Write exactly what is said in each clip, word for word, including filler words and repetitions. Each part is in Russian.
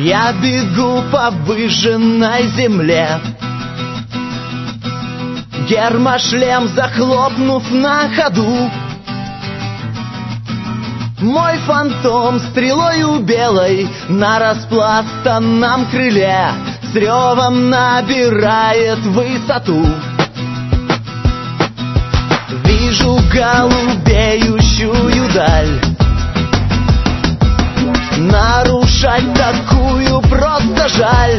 Я бегу по выжженной земле, гермошлем захлопнув на ходу. Мой фантом стрелою белой на распластанном крыле с ревом набирает высоту. Вижу голубеющую даль. Нарушать такую просто жаль.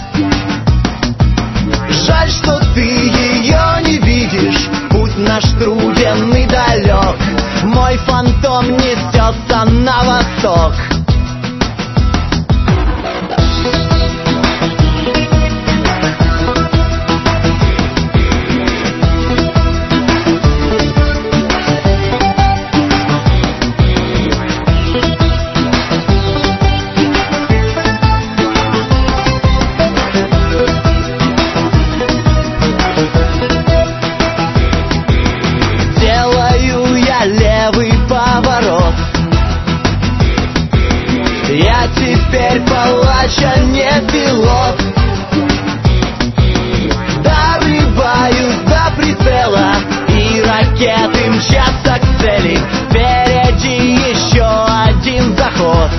Жаль, что ты ее не видишь. Путь наш труден и далек. Мой фантом несется на восток. Я теперь палач, а не пилот. Дорываюсь до прицела, и ракеты мчатся к цели. Впереди еще один заход.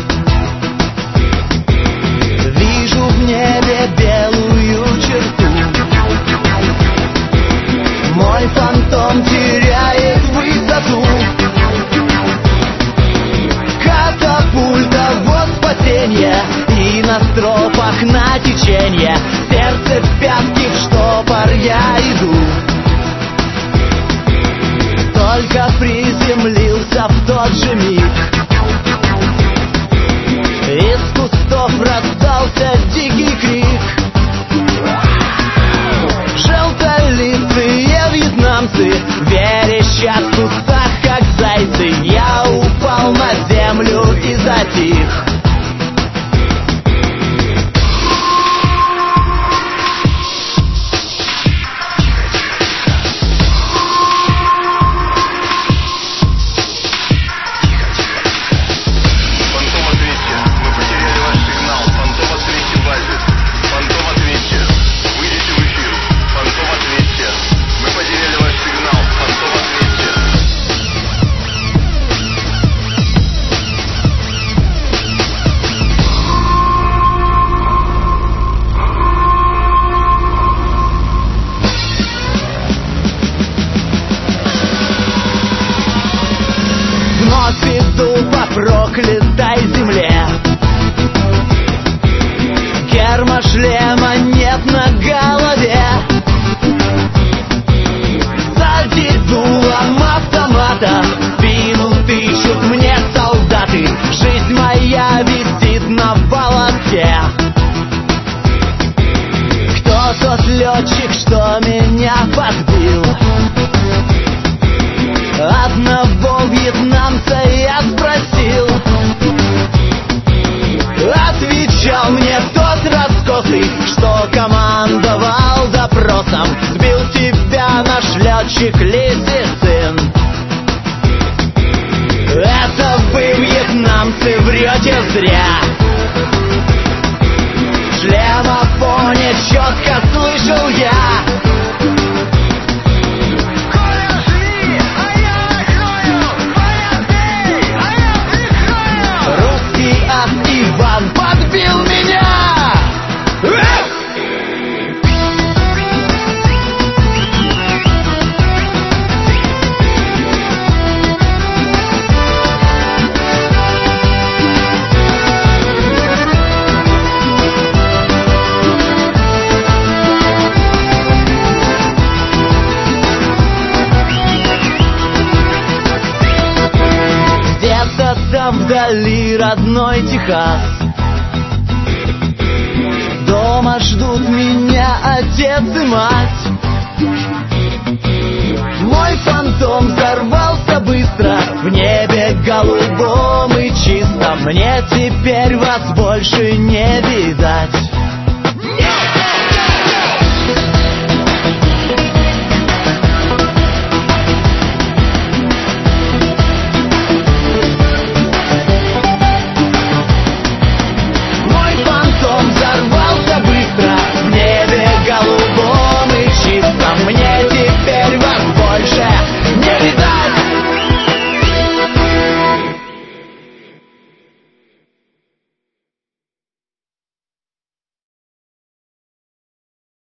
Вижу в небе белую черту. Мой фантом теряет высоту. Катапульта, вот спасенье, и на стропах на течение. Сердце в пятки, в штопор я иду. Только приземлился в тот же миг. Из кустов раздался дикий крик. Желтолицые вьетнамцы верещат в кустах, как зайцы. Я упал на землю и затих. Вновь иду по проклятой земле. Гермошлема нет на голове. Сзади дулом автомата спину тычут мне солдаты. Жизнь моя висит на волоске. Кто тот летчик, что меня подбил? Одного вьетнамца я спросил. Отвечал мне тот раскосый, что командовал допросом. Сбил тебя наш летчик Лиси сын. Это вы, вьетнамцы, врете зря. В шлемофоне четко слышал я. Иван подбил меня! Где-то там вдали родной Техас. Дома ждут меня отец и мать. Мой фантом взорвался быстро в небе голубом и чистом. Мне теперь вас больше не видать.